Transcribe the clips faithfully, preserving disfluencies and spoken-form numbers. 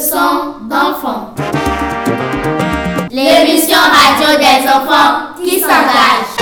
Leçon d'enfant. L'émission radio des enfants qui s'engagent.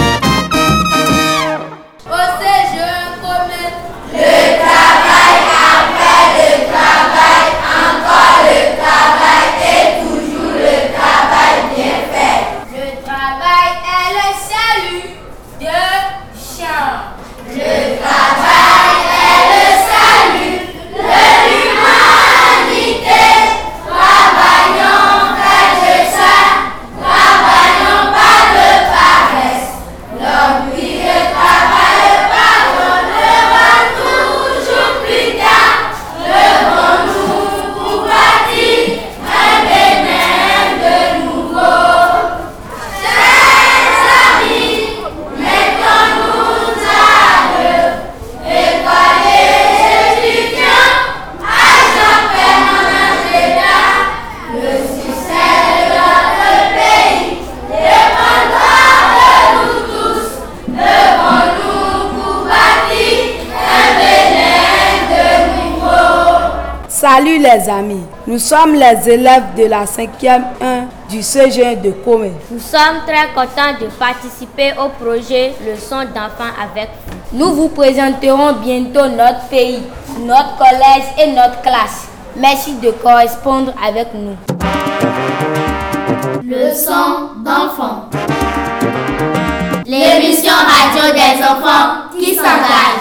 Au séjour commun. Le travail après le travail, encore le travail et toujours le travail bien fait. Le travail est le salut de chacun. Le travail est le salut de l'humanité. Travaillons, frères et sœurs, travaillons pas de paresse. L'homme qui ne travaille pas, on le voit toujours plus tard. Levons-nous pour bâtir un Bénin de nouveau. Chers amis, mettons-nous à l'œuvre. École et étudiants, agents permanents d'État, le succès de notre pays dépendra de nous tous. Levons-nous pour bâtir un Bénin de nouveau. Salut les amis, nous sommes les élèves de la cinquième un du C G de Comé. Nous sommes très contents de participer au projet Leçon d'enfants avec vous. Nous vous présenterons bientôt notre pays, notre collège et notre classe. Merci de correspondre avec nous. Leçon d'enfant. L'émission radio des enfants qui s'engagent.